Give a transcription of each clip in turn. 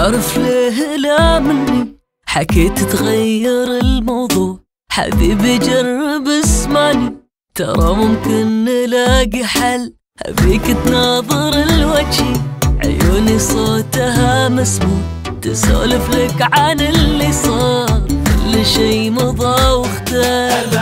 عارف ليه لا مني حكيت تغير الموضوع. حبيبي جرب اسمعني ترى ممكن نلاقي حل. أبيك تناظر الوجه عيوني صوتها مسموع، تسولف لك عن اللي صار كل شي مضى واختار.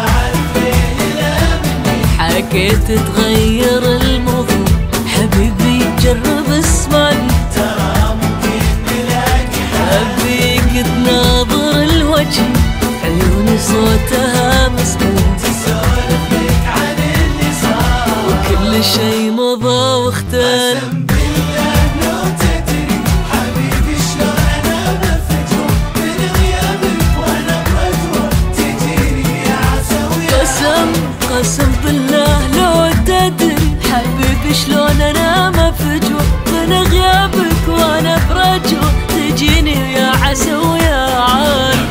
حكيت تغير الموضوع. حبيبي جرب اسمعني ترى ممكن نلاقي حل. أبيك تناظر الوجه عيوني صوتها مسموع، تسولف لك عن اللي صار وكل شي مضى واختار. قسم بالله لو تدري حبيبي شلون انا بفتوى من غيابك وانا برجوع تجيني يا عسوية. قسم بالله لو تدري حبيبي شلون انا مفجوع من غيابك وانا برجوع تجيني يا عسى ويا عال.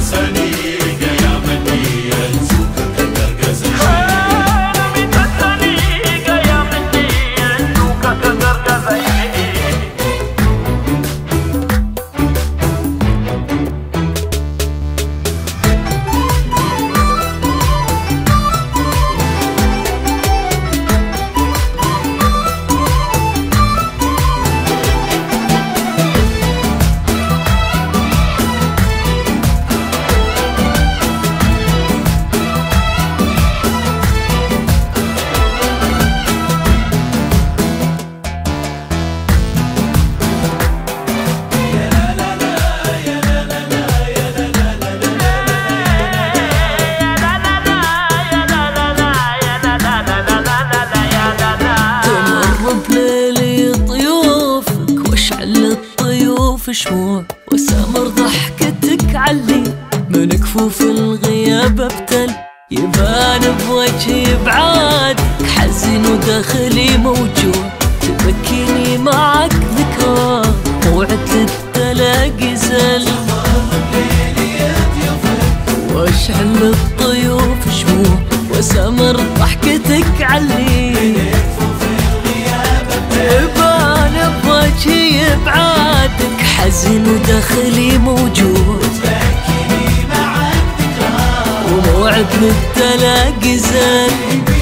شموع وسامر ضحكتك علي من كفوف الغياب ابتل. يبان بوجهي بعادك حزين وداخلي موجوع، تبكيني معك ذكرى موعد للتلاقي زل. واشعل الطيوف شموع وسامر ضحكتك علي يبان بوجهي بعادك حزين وداخلي موجود، تبكيني مع الذكرى وموعد للتلاقي زل.